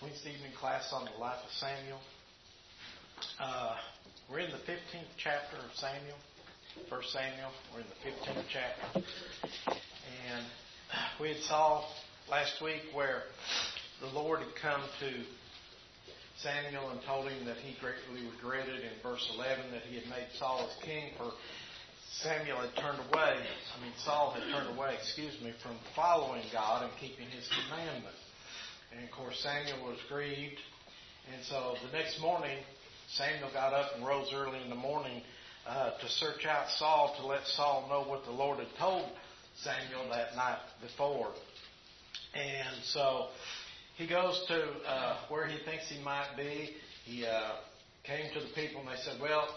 Wednesday evening class on the life of Samuel. We're in the 15th chapter of Samuel, 1 Samuel. We're in the 15th chapter. And we had saw last week where the Lord had come to Samuel and told him that he greatly regretted in verse 11 that he had made Saul as king, for Saul had turned away from following God and keeping his commandment. And of course Samuel was grieved. And so the next morning, Samuel got up and rose early in the morning to search out Saul, to let Saul know what the Lord had told Samuel that night before. And so he goes to where he thinks he might be. He came to the people and they said, well,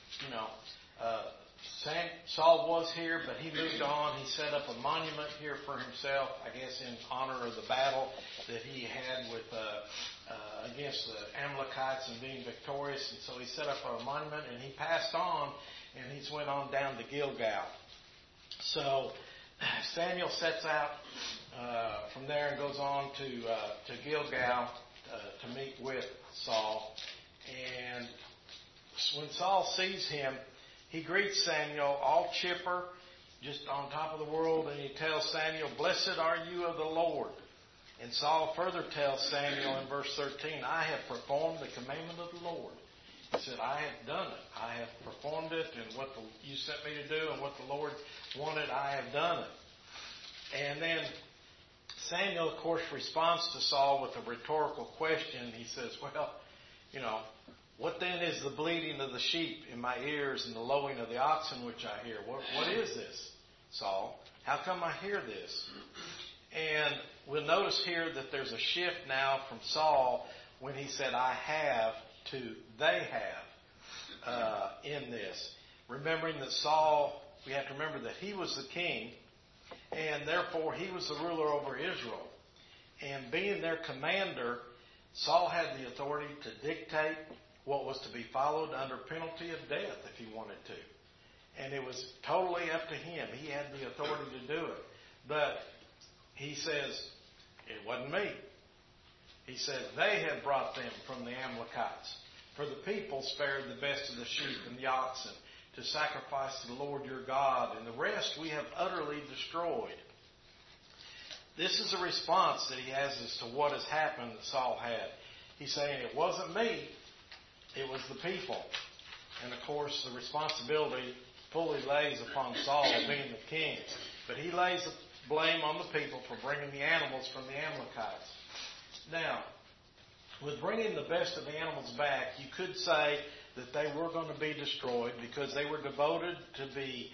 Saul was here, but he moved on. He set up a monument here for himself, I guess in honor of the battle that he had with against the Amalekites and being victorious. And so he set up a monument and he passed on, and he's went on down to Gilgal. So Samuel sets out from there and goes on to Gilgal to meet with Saul. And when Saul sees him, he greets Samuel all chipper, just on top of the world, and he tells Samuel, "Blessed are you of the Lord." And Saul further tells Samuel in verse 13, "I have performed the commandment of the Lord." He said, "I have done it. I have performed it, and what you sent me to do and what the Lord wanted, I have done it." And then Samuel, of course, responds to Saul with a rhetorical question. He says, "Well, what then is the bleating of the sheep in my ears and the lowing of the oxen which I hear? What is this, Saul? How come I hear this?" And we'll notice here that there's a shift now from Saul when he said, "I have," to "they have" in this. Remembering that Saul, we have to remember that he was the king, and therefore he was the ruler over Israel. And being their commander, Saul had the authority to dictate what was to be followed under penalty of death if he wanted to. And it was totally up to him. He had the authority to do it. But he says, it wasn't me. He says, they had brought them from the Amalekites. For the people spared the best of the sheep and the oxen to sacrifice to the Lord your God, and the rest we have utterly destroyed. This is a response that he has as to what has happened that Saul had. He's saying, it wasn't me, it was the people. And of course, the responsibility fully lays upon Saul being the king. But he lays the blame on the people for bringing the animals from the Amalekites. Now, with bringing the best of the animals back, you could say that they were going to be destroyed because they were devoted to be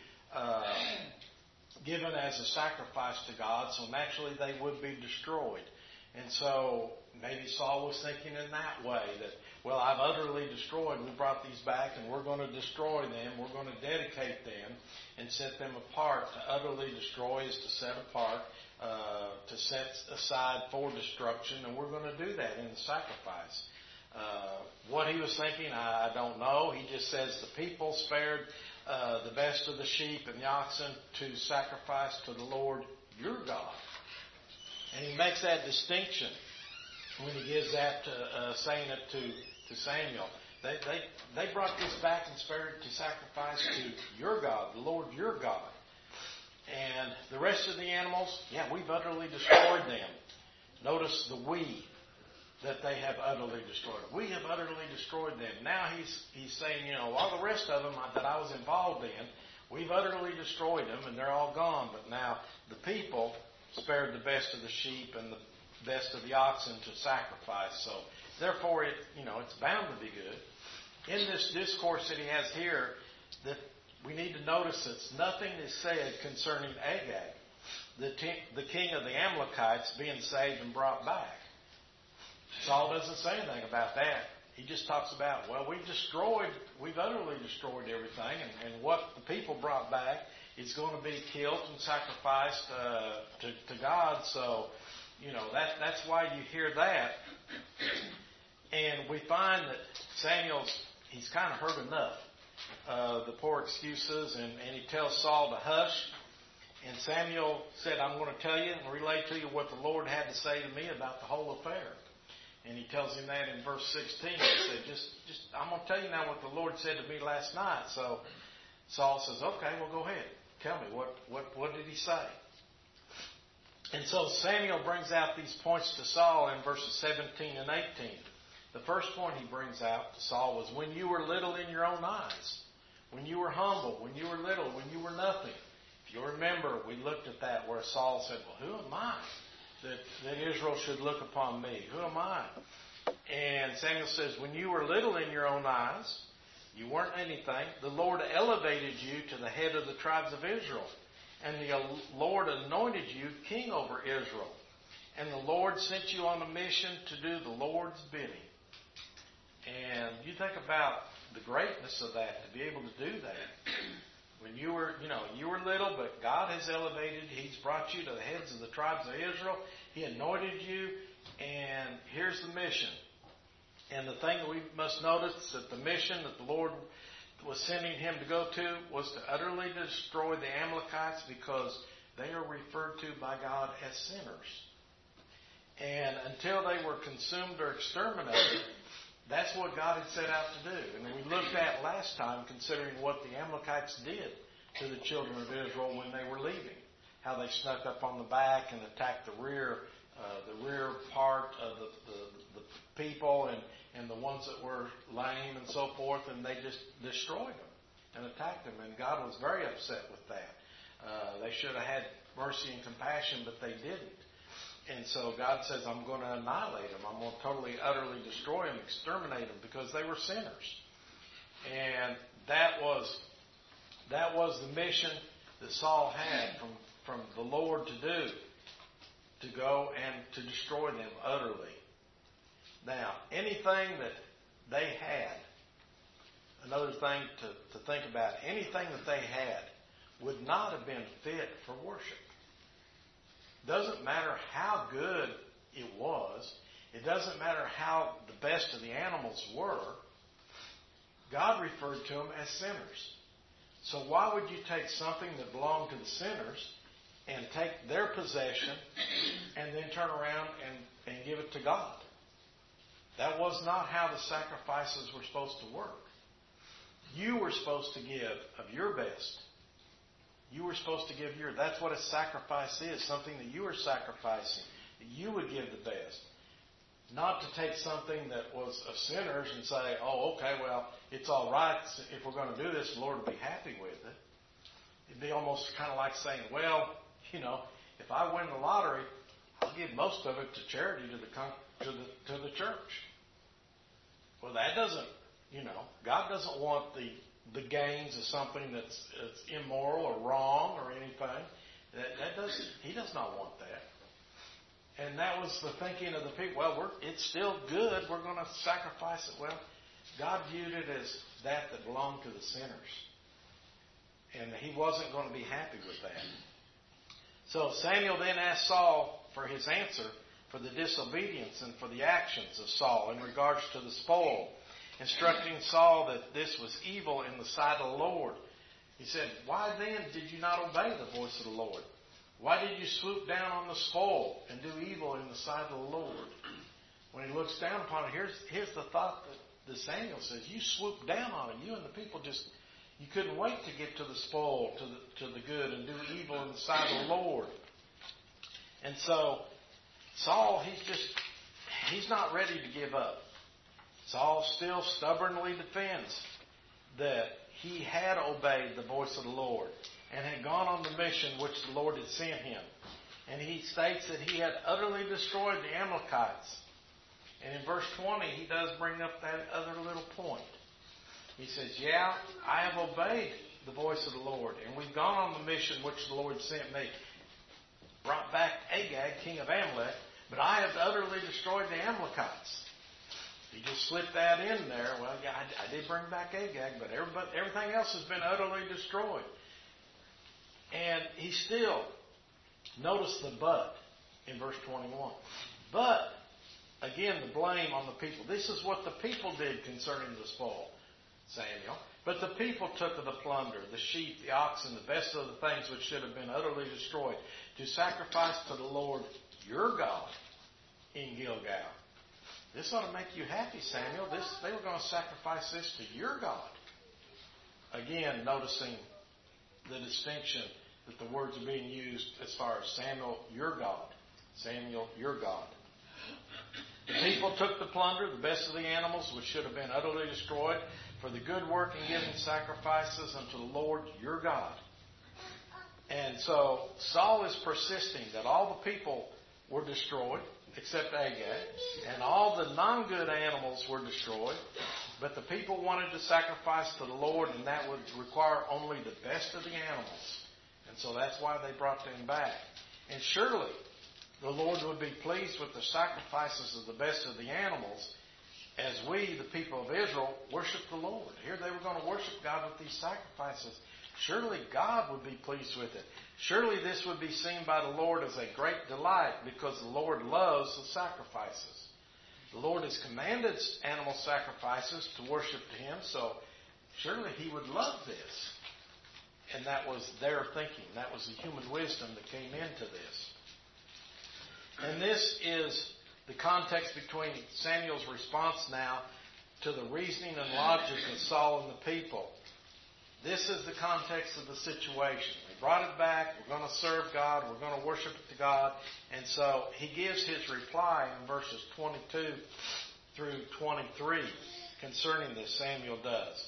given as a sacrifice to God, so naturally they would be destroyed. And so maybe Saul was thinking in that way that, well, I've utterly destroyed. We brought these back and we're going to destroy them. We're going to dedicate them and set them apart. To utterly destroy is to set apart, to set aside for destruction. And we're going to do that in the sacrifice. What he was thinking, I don't know. He just says the people spared the best of the sheep and the oxen to sacrifice to the Lord your God. And he makes that distinction when he gives that saying it to Samuel. They brought this back and spared it to sacrifice to your God, the Lord your God. And the rest of the animals, we've utterly destroyed them. Notice the we, that they have utterly destroyed. We have utterly destroyed them. Now he's saying, all the rest of them that I was involved in, we've utterly destroyed them and they're all gone. But now the people spared the best of the sheep and the best of the oxen to sacrifice. So therefore it's bound to be good. In this discourse that he has here, that we need to notice that nothing is said concerning Agag, the king of the Amalekites, being saved and brought back. Saul doesn't say anything about that. He just talks about, we've utterly destroyed everything, and what the people brought back is going to be killed and sacrificed to God. So, that's why you hear that. And we find that he's kind of heard enough of the poor excuses, and he tells Saul to hush. And Samuel said, I'm going to tell you and relate to you what the Lord had to say to me about the whole affair. And he tells him that in verse 16. He said, just I'm going to tell you now what the Lord said to me last night. So Saul says, okay, well, go ahead. Tell me, what did he say? And so Samuel brings out these points to Saul in verses 17 and 18. The first point he brings out to Saul was when you were little in your own eyes, when you were humble, when you were little, when you were nothing. If you remember, we looked at that where Saul said, well, who am I that Israel should look upon me? Who am I? And Samuel says, when you were little in your own eyes, you weren't anything. The Lord elevated you to the head of the tribes of Israel. And the Lord anointed you king over Israel. And the Lord sent you on a mission to do the Lord's bidding. And you think about the greatness of that, to be able to do that. When you were little, but God has elevated. He's brought you to the heads of the tribes of Israel. He anointed you. And here's the mission. And the thing that we must notice is that the mission that the Lord was sending him to go to was to utterly destroy the Amalekites because they are referred to by God as sinners. And until they were consumed or exterminated, that's what God had set out to do. And we looked at last time, considering what the Amalekites did to the children of Israel when they were leaving. How they snuck up on the back and attacked the rear part of the people and the ones that were lame and so forth, and they just destroyed them and attacked them. And God was very upset with that. They should have had mercy and compassion, but they didn't. And so God says, I'm going to annihilate them. I'm going to totally, utterly destroy them, exterminate them, because they were sinners. And that was the mission that Saul had from the Lord to do, to go and to destroy them utterly. Now, anything that they had, another thing to think about, anything that they had would not have been fit for worship. Doesn't matter how good it was. It doesn't matter how the best of the animals were. God referred to them as sinners. So why would you take something that belonged to the sinners and take their possession and then turn around and give it to God? That was not how the sacrifices were supposed to work. You were supposed to give of your best. You were supposed to give that's what a sacrifice is, something that you were sacrificing, that you would give the best. Not to take something that was of sinners and say, oh, okay, well, it's all right. If we're going to do this, the Lord will be happy with it. It'd be almost kind of like saying, well, if I win the lottery, I'll give most of it to charity to the church. Well, that doesn't, God doesn't want the gains of something that's immoral or wrong or anything. He does not want that. And that was the thinking of the people. Well, it's still good. We're going to sacrifice it. Well, God viewed it as that belonged to the sinners. And he wasn't going to be happy with that. So Samuel then asked Saul for his answer for the disobedience and for the actions of Saul in regards to the spoil, instructing Saul that this was evil in the sight of the Lord. He said, why then did you not obey the voice of the Lord? Why did you swoop down on the spoil and do evil in the sight of the Lord? When he looks down upon it, here's the thought that Samuel says. You swooped down on it. You and the people you couldn't wait to get to the spoil, to the good, and do evil in the sight of the Lord. And so Saul, he's not ready to give up. Saul still stubbornly defends that he had obeyed the voice of the Lord and had gone on the mission which the Lord had sent him. And he states that he had utterly destroyed the Amalekites. And in verse 20, he does bring up that other little point. He says, yeah, I have obeyed the voice of the Lord, and we've gone on the mission which the Lord sent me. Brought back Agag, king of Amalek, but I have utterly destroyed the Amalekites. He just slipped that in there. Well, yeah, I did bring back Agag, but everything else has been utterly destroyed. And he still, notice the but in verse 21. But, again, the blame on the people. This is what the people did concerning the spoil, Samuel. But the people took of the plunder, the sheep, the oxen, the best of the things which should have been utterly destroyed, to sacrifice to the Lord your God in Gilgal. This ought to make you happy, Samuel. They were going to sacrifice this to your God. Again, noticing the distinction that the words are being used as far as Samuel, your God. Samuel, your God. The people took the plunder, the best of the animals, which should have been utterly destroyed, for the good work in giving sacrifices unto the Lord your God. And so Saul is persisting that all the people were destroyed, except Agag, and all the non-good animals were destroyed, but the people wanted to sacrifice to the Lord, and that would require only the best of the animals. And so that's why they brought them back. And surely the Lord would be pleased with the sacrifices of the best of the animals as we, the people of Israel, worship the Lord. Here they were going to worship God with these sacrifices. Surely God would be pleased with it. Surely this would be seen by the Lord as a great delight, because the Lord loves the sacrifices. The Lord has commanded animal sacrifices to worship to Him, so surely He would love this. And that was their thinking. That was the human wisdom that came into this. And this is the context between Samuel's response now to the reasoning and logic of Saul and the people. This is the context of the situation. They brought it back. We're going to serve God. We're going to worship it to God. And so he gives his reply in verses 22 through 23 concerning this. Samuel does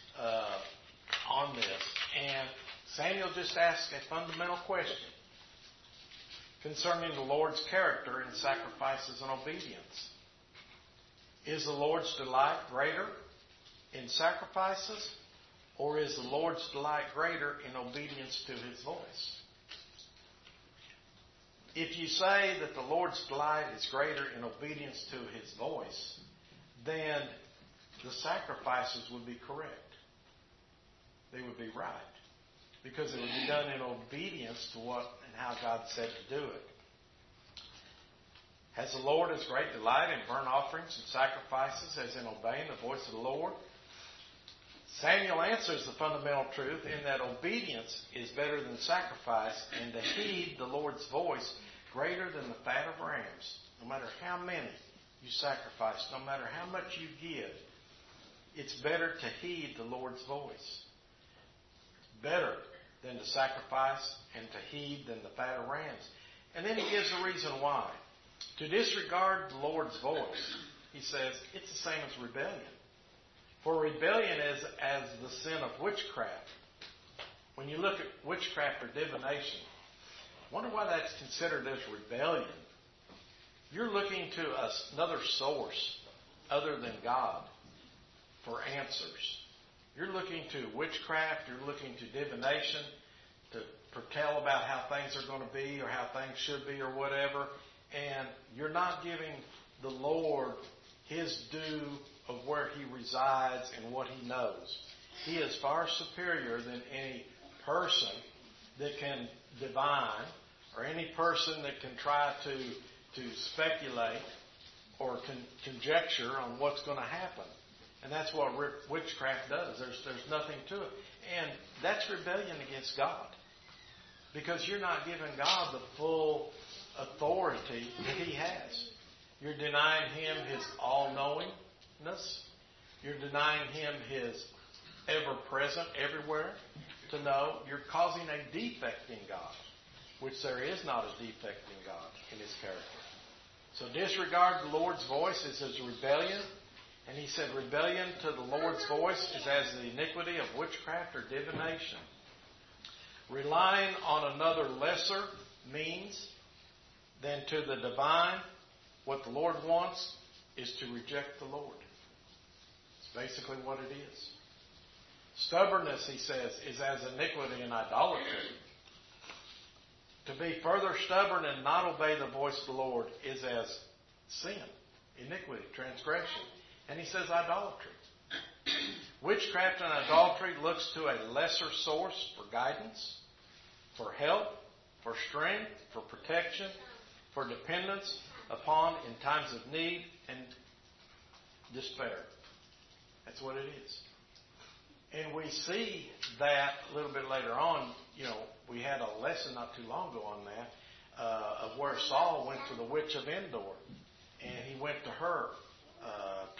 on this. And Samuel just asks a fundamental question concerning the Lord's character in sacrifices and obedience. Is the Lord's delight greater in sacrifices, or is the Lord's delight greater in obedience to His voice? If you say that the Lord's delight is greater in obedience to His voice, then the sacrifices would be correct. They would be right. Because it would be done in obedience to what and how God said to do it. Has the Lord His great delight in burnt offerings and sacrifices as in obeying the voice of the Lord? Samuel answers the fundamental truth in that obedience is better than sacrifice, and to heed the Lord's voice greater than the fat of rams. No matter how many you sacrifice, no matter how much you give, it's better to heed the Lord's voice. It's better than to sacrifice and to heed than the fat of rams. And then he gives a reason why. To disregard the Lord's voice, he says, it's the same as rebellion. For rebellion is as the sin of witchcraft. When you look at witchcraft or divination, wonder why that's considered as rebellion. You're looking to another source other than God for answers. You're looking to witchcraft, you're looking to divination, to foretell about how things are going to be or how things should be or whatever, and you're not giving the Lord His due of where He resides and what He knows. He is far superior than any person that can divine or any person that can try to speculate or conjecture on what's going to happen. And that's what witchcraft does. There's nothing to it. And that's rebellion against God. Because you're not giving God the full authority that He has. You're denying Him His all-knowingness. You're denying Him His ever-present, everywhere to know. You're causing a defect in God, which there is not a defect in God, in His character. So disregard the Lord's voice is as rebellion. And he said rebellion to the Lord's voice is as the iniquity of witchcraft or divination. Relying on another lesser means than to the divine, what the Lord wants is to reject the Lord. It's basically what it is. Stubbornness, he says, is as iniquity and idolatry. To be further stubborn and not obey the voice of the Lord is as sin, iniquity, transgression. And he says idolatry. Witchcraft and idolatry looks to a lesser source for guidance, for help, for strength, for protection, for dependence upon in times of need and despair. That's what it is. And we see that a little bit later on. We had a lesson not too long ago on that, of where Saul went to the witch of Endor. And he went to her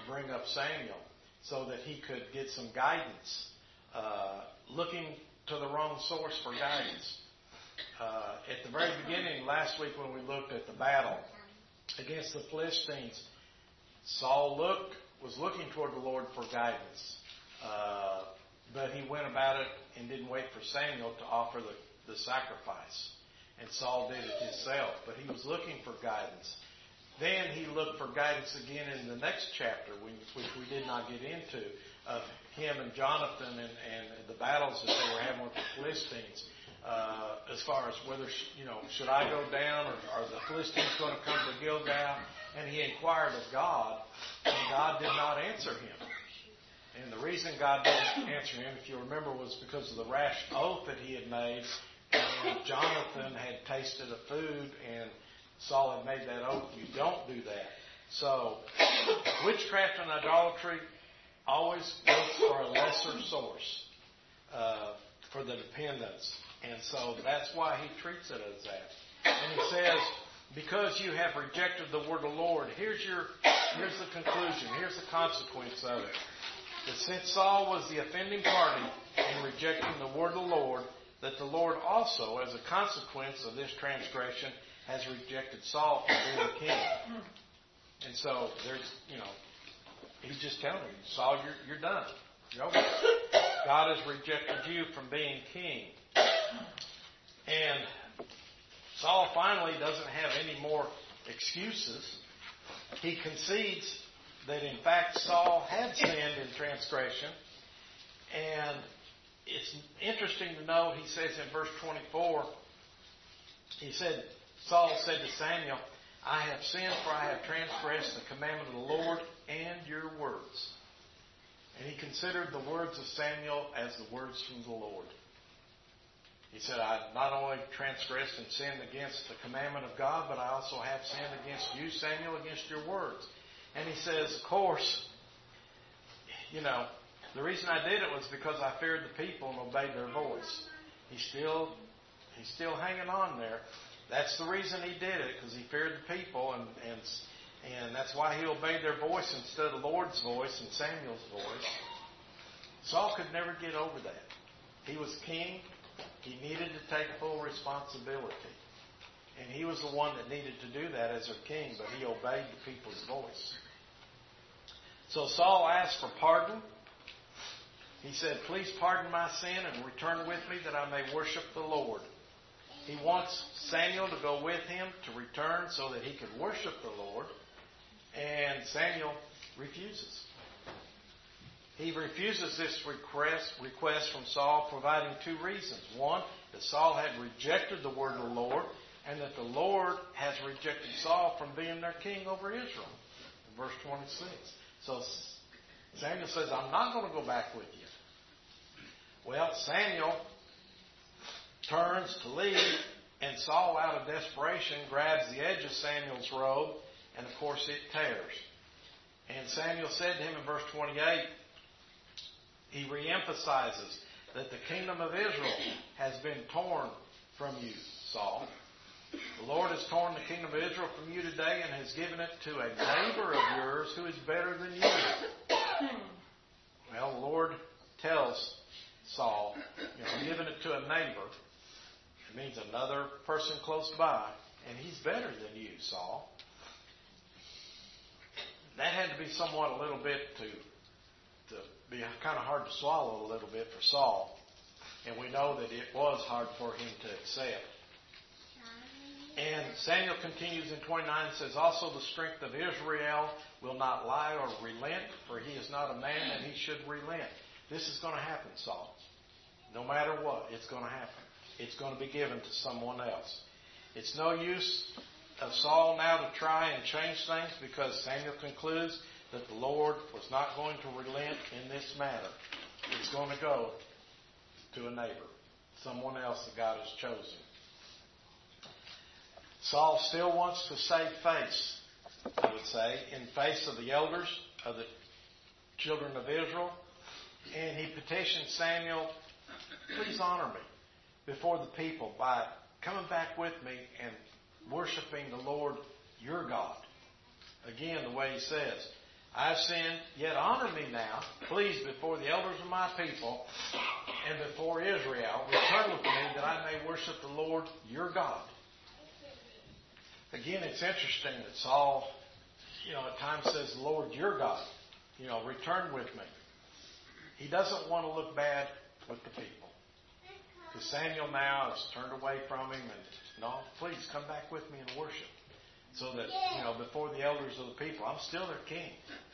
bring up Samuel so that he could get some guidance, looking to the wrong source for guidance. At the very beginning, last week when we looked at the battle against the Philistines, Saul was looking toward the Lord for guidance. But he went about it and didn't wait for Samuel to offer the sacrifice. And Saul did it himself, but he was looking for guidance. Then he looked for guidance again in the next chapter, which we did not get into, of him and Jonathan and the battles that they were having with the Philistines. As far as whether, should I go down or are the Philistines going to come to Gilgal? And he inquired of God, and God did not answer him. And the reason God didn't answer him, if you remember, was because of the rash oath that he had made. And Jonathan had tasted of food, and Saul had made that oath. You don't do that. So, witchcraft and idolatry always looks for a lesser source for the dependence. And so that's why he treats it as that. And he says, because you have rejected the word of the Lord, here's the conclusion, here's the consequence of it. That since Saul was the offending party in rejecting the word of the Lord, that the Lord also, as a consequence of this transgression, has rejected Saul from being king. And so he's just telling you, Saul, you're done. You're over. God has rejected you from being king. And Saul finally doesn't have any more excuses. He concedes that in fact Saul had sinned in transgression. And it's interesting to note, he says in verse 24, Saul said to Samuel, I have sinned, for I have transgressed the commandment of the Lord and your words. And he considered the words of Samuel as the words from the Lord. He said, I not only transgressed and sinned against the commandment of God, but I also have sinned against you, Samuel, against your words. And he says, of course, the reason I did it was because I feared the people and obeyed their voice. He's still hanging on there. That's the reason he did it, because he feared the people, and that's why he obeyed their voice instead of the Lord's voice and Samuel's voice. Saul could never get over that. He was king. He needed to take full responsibility. And he was the one that needed to do that as their king, but he obeyed the people's voice. So Saul asked for pardon. He said, please pardon my sin and return with me that I may worship the Lord. He wants Samuel to go with him to return so that he could worship the Lord. And Samuel refuses. He refuses this request from Saul, providing two reasons. One, that Saul had rejected the word of the Lord, and that the Lord has rejected Saul from being their king over Israel. In verse 26. So Samuel says, I'm not going to go back with you. Well, Samuel turns to leave, and Saul, out of desperation, grabs the edge of Samuel's robe, and of course it tears. And Samuel said to him in verse 28, he reemphasizes that the kingdom of Israel has been torn from you, Saul. The Lord has torn the kingdom of Israel from you today and has given it to a neighbor of yours who is better than you. Well, the Lord tells Saul, giving it to a neighbor, it means another person close by, and he's better than you, Saul. That had to be somewhat a little bit to be kind of hard to swallow a little bit for Saul. And we know that it was hard for him to accept. And Samuel continues in 29, says, also the strength of Israel will not lie or relent, for he is not a man that he should relent. This is going to happen, Saul. No matter what, it's going to happen. It's going to be given to someone else. It's no use of Saul now to try and change things, because Samuel concludes that the Lord was not going to relent in this matter. It's going to go to a neighbor, someone else that God has chosen. Saul still wants to save face, I would say, in face of the elders of the children of Israel. And he petitioned Samuel, please honor me before the people by coming back with me and worshiping the Lord your God. Again, the way he says, I have sinned, yet honor me now, please, before the elders of my people and before Israel. Return with me that I may worship the Lord your God. Again, it's interesting that Saul, at times says, Lord your God, return with me. He doesn't want to look bad with the people. Because Samuel now has turned away from him and, no, please come back with me and worship. So that, before the elders of the people, I'm still their king.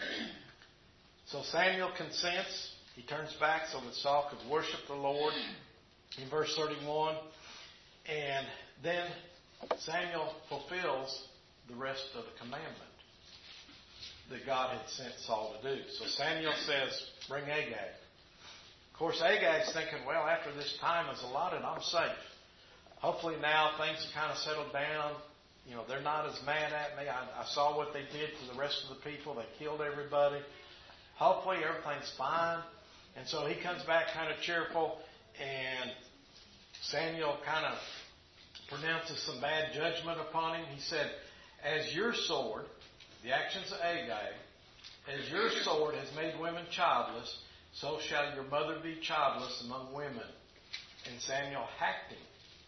So Samuel consents. He turns back so that Saul could worship the Lord in verse 31. And then Samuel fulfills the rest of the commandment that God had sent Saul to do. So Samuel says, bring Agag. Of course, Agag's thinking, well, after this time is allotted, I'm safe. Hopefully now things have kind of settled down. They're not as mad at me. I saw what they did to the rest of the people. They killed everybody. Hopefully everything's fine. And so he comes back kind of cheerful, and Samuel kind of pronounces some bad judgment upon him. He said, as your sword, the actions of Agag, as your sword has made women childless, so shall your mother be childless among women. And Samuel hacked him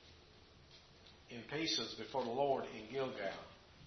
in pieces before the Lord in Gilgal.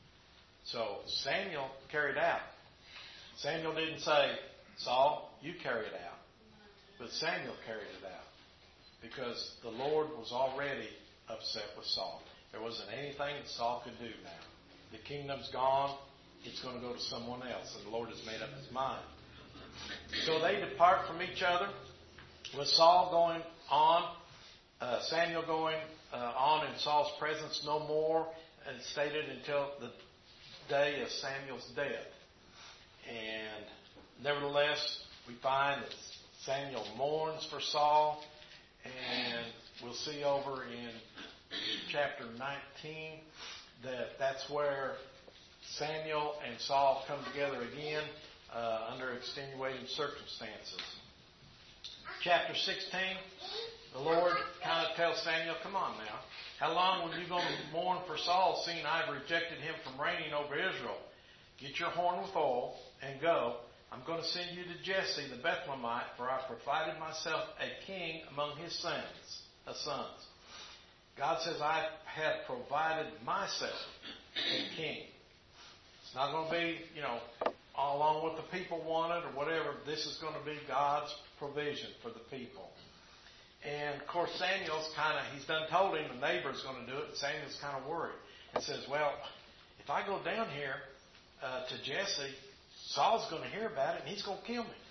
So Samuel carried out. Samuel didn't say, Saul, you carry it out. But Samuel carried it out. Because the Lord was already upset with Saul. There wasn't anything that Saul could do now. The kingdom's gone. It's going to go to someone else. And the Lord has made up his mind. So they depart from each other. With Saul going on, Samuel going on in Saul's presence no more, and stated until the day of Samuel's death. And nevertheless, we find that Samuel mourns for Saul, and we'll see over in chapter 19 that that's where Samuel and Saul come together again under extenuating circumstances. Chapter 16, the Lord kind of tells Samuel, come on now. How long will you go mourn for Saul, seeing I have rejected him from reigning over Israel? Get your horn with oil and go. I'm going to send you to Jesse the Bethlehemite, for I provided myself a king among his sons. God says, I have provided myself a king. It's not going to be, all along what the people wanted or whatever. This is going to be God's provision for the people. And, of course, he's done told him the neighbor's going to do it, and Samuel's kind of worried. And says, well, if I go down here to Jesse, Saul's going to hear about it, and he's going to kill me.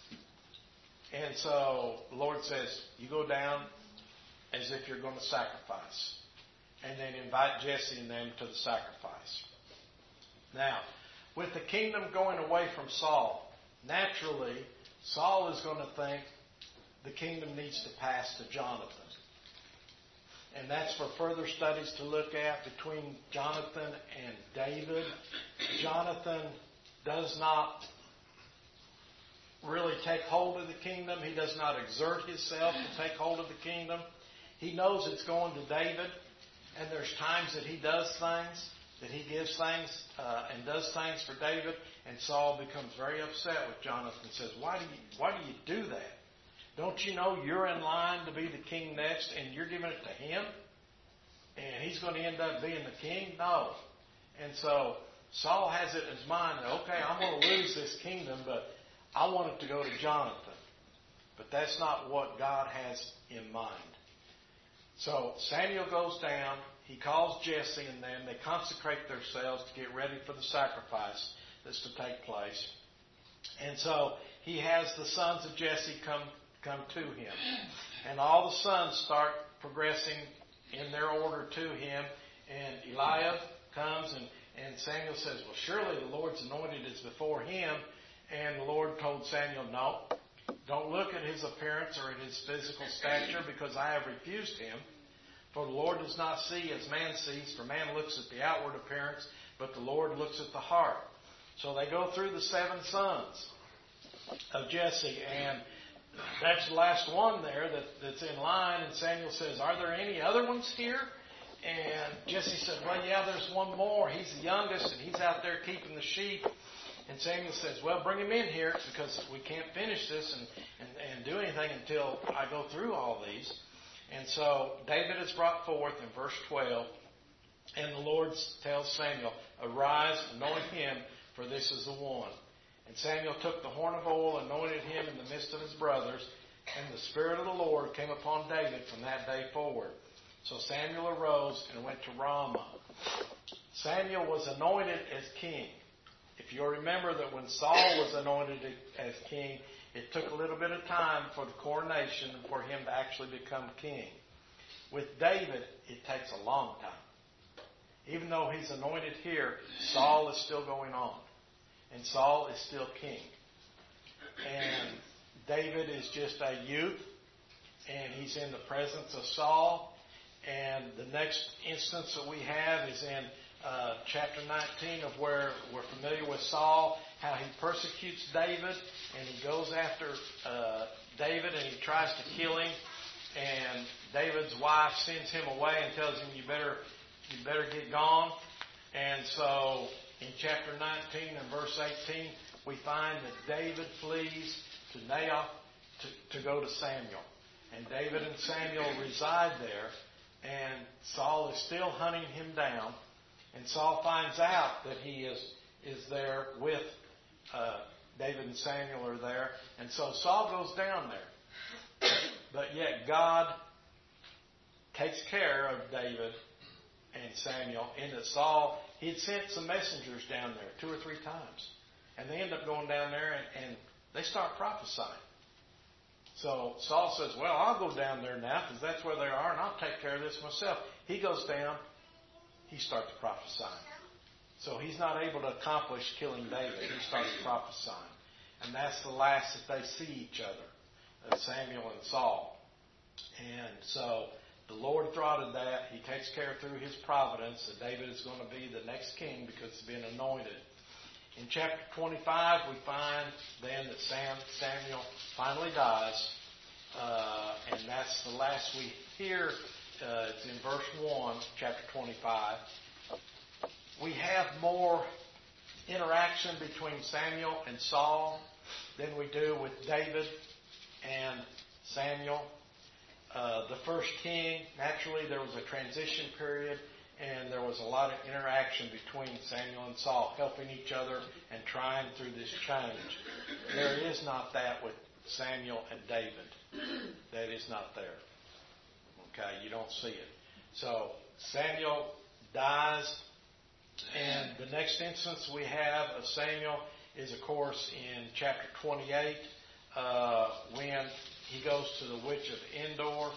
And so the Lord says, you go down as if you're going to sacrifice. And then invite Jesse and them to the sacrifice. Now, with the kingdom going away from Saul, naturally, Saul is going to think the kingdom needs to pass to Jonathan. And that's for further studies to look at between Jonathan and David. Jonathan does not really take hold of the kingdom. He does not exert himself to take hold of the kingdom. He knows it's going to David, and there's times that he does things, that he gives things and does things for David, and Saul becomes very upset with Jonathan and says, why do you do that? Don't you know you're in line to be the king next, and you're giving it to him? And he's going to end up being the king? No. And so Saul has it in his mind that, okay, I'm going to lose this kingdom, but I want it to go to Jonathan. But that's not what God has in mind. So Samuel goes down. He calls Jesse and them. They consecrate themselves to get ready for the sacrifice that's to take place. And so he has the sons of Jesse come to him. And all the sons start progressing in their order to him. And Eliab comes and Samuel says, well, surely the Lord's anointed is before him. And the Lord told Samuel, no, don't look at his appearance or at his physical stature, because I have refused him. For the Lord does not see as man sees, for man looks at the outward appearance, but the Lord looks at the heart. So they go through the 7 sons of Jesse, and that's the last one there that's in line. And Samuel says, are there any other ones here? And Jesse said, well, yeah, there's one more. He's the youngest, and he's out there keeping the sheep. And Samuel says, well, bring him in here because we can't finish this and do anything until I go through all these. And so David is brought forth in verse 12. And the Lord tells Samuel, arise, anoint him, for this is the one. And Samuel took the horn of oil, anointed him in the midst of his brothers, and the Spirit of the Lord came upon David from that day forward. So Samuel arose and went to Ramah. Samuel was anointed as king. If you'll remember that when Saul was anointed as king, it took a little bit of time for the coronation for him to actually become king. With David, it takes a long time. Even though he's anointed here, Saul is still going on. And Saul is still king. And David is just a youth. And he's in the presence of Saul. And the next instance that we have is in chapter 19 of where we're familiar with Saul, how he persecutes David. And he goes after David and he tries to kill him. And David's wife sends him away and tells him, you better get gone. And so in chapter 19 and verse 18, we find that David flees to Naioth to go to Samuel. And David and Samuel reside there. And Saul is still hunting him down. And Saul finds out that he is there with David and Samuel are there. And so Saul goes down there. But yet God takes care of David and Samuel, in that Saul, he had sent some messengers down there 2 or 3 times. And they end up going down there and they start prophesying. So Saul says, well, I'll go down there now because that's where they are and I'll take care of this myself. He goes down, he starts prophesying. So he's not able to accomplish killing David. He starts prophesying. And that's the last that they see each other, Samuel and Saul. And so the Lord thwarted that. He takes care through his providence that David is going to be the next king because he's been anointed. In chapter 25, we find then that Samuel finally dies. And that's the last we hear. It's in verse 1, chapter 25. We have more interaction between Samuel and Saul than we do with David and Samuel. The first king, naturally, there was a transition period, and there was a lot of interaction between Samuel and Saul, helping each other and trying through this change. There is not that with Samuel and David. That is not there. Okay, you don't see it. So Samuel dies, and the next instance we have of Samuel is, of course, in chapter 28, when he goes to the witch of Endor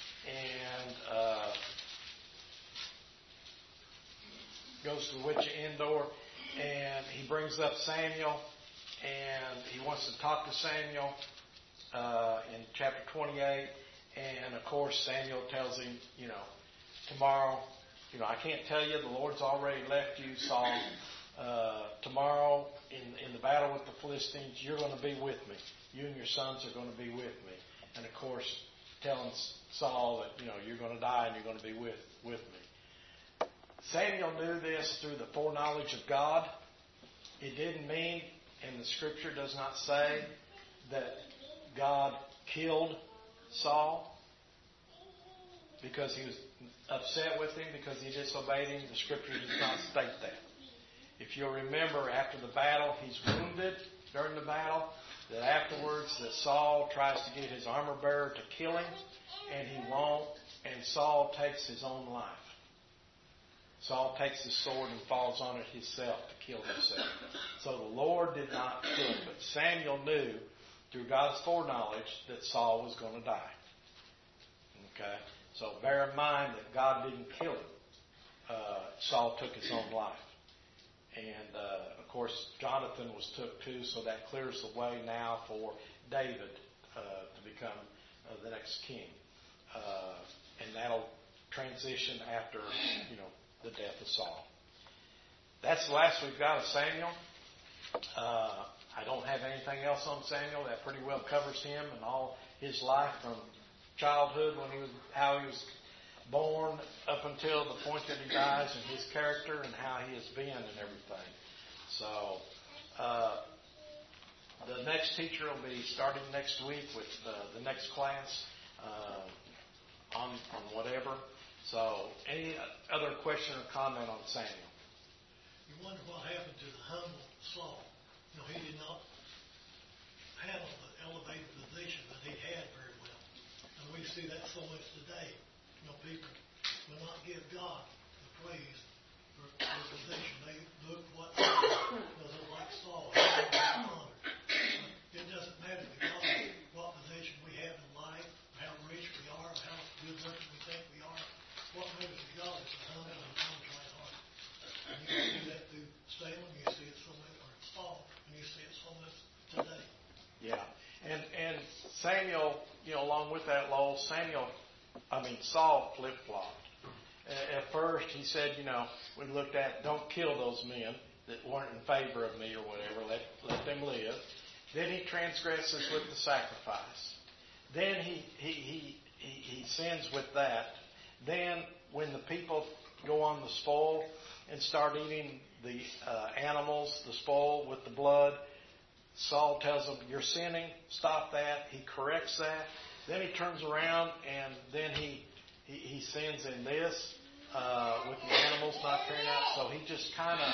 and he brings up Samuel, and he wants to talk to Samuel in chapter 28. And of course, Samuel tells him, tomorrow, I can't tell you, the Lord's already left you, Saul. Tomorrow in the battle with the Philistines, you're going to be with me. You and your sons are going to be with me. And of course, telling Saul that, you're going to die and you're going to be with me. Samuel knew this through the foreknowledge of God. It didn't mean, and the scripture does not say, that God killed Saul because he was upset with him, because he disobeyed him. The scripture does not state that. If you'll remember, after the battle, he's wounded during the battle. That afterwards, that Saul tries to get his armor bearer to kill him, and he won't, and Saul takes his own life. Saul takes his sword and falls on it himself to kill himself. So the Lord did not kill him, but Samuel knew through God's foreknowledge that Saul was going to die. Okay? So bear in mind that God didn't kill him. Saul took his own life. And, of course, Jonathan was took too, so that clears the way now for David to become the next king. And that'll transition after, the death of Saul. That's the last we've got of Samuel. I don't have anything else on Samuel. That pretty well covers him and all his life from childhood, how he was born up until the point that he dies, and his character and how he has been and everything. So The next teacher will be starting next week with the next class on whatever. So, any other question or comment on Samuel? You wonder what happened to the humble Saul. He did not handle the elevated position that he had very well. And we see that so much today. People will not give God the praise for the position. They look what they're like Saul. It doesn't matter to God what position we have in life, or how rich we are, or how good looking we think we are. What matters to God is the humble and contrite heart. And you can see that through Samuel, you see it so much, or Saul, and you see it so much today. Yeah. And Samuel, along with that, Saul flip-flopped. At first, he said, we looked at, don't kill those men that weren't in favor of me or whatever. Let them live. Then he transgresses with the sacrifice. Then he sins with that. Then when the people go on the spoil and start eating the animals, the spoil with the blood, Saul tells them, you're sinning, stop that. He corrects that. Then he turns around and then he sins in this with the animals not turning out. So he just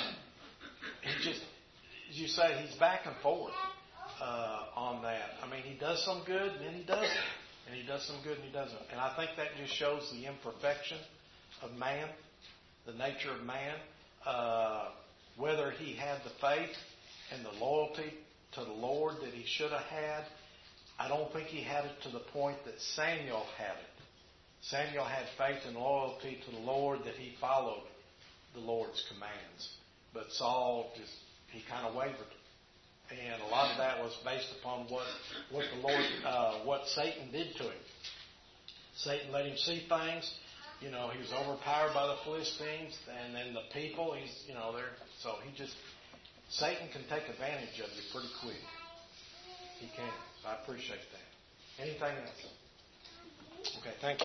as you say, he's back and forth on that. He does some good and then he doesn't. And he does some good and he doesn't. And I think that just shows the imperfection of man, the nature of man, whether he had the faith and the loyalty to the Lord that he should have had. I don't think he had it to the point that Samuel had it. Samuel had faith and loyalty to the Lord that he followed the Lord's commands. But Saul he kind of wavered. And a lot of that was based upon what the Lord, what Satan did to him. Satan let him see things. He was overpowered by the Philistines and then the people. So Satan can take advantage of you pretty quick. He can. I appreciate that. Anything else? Okay, thank you.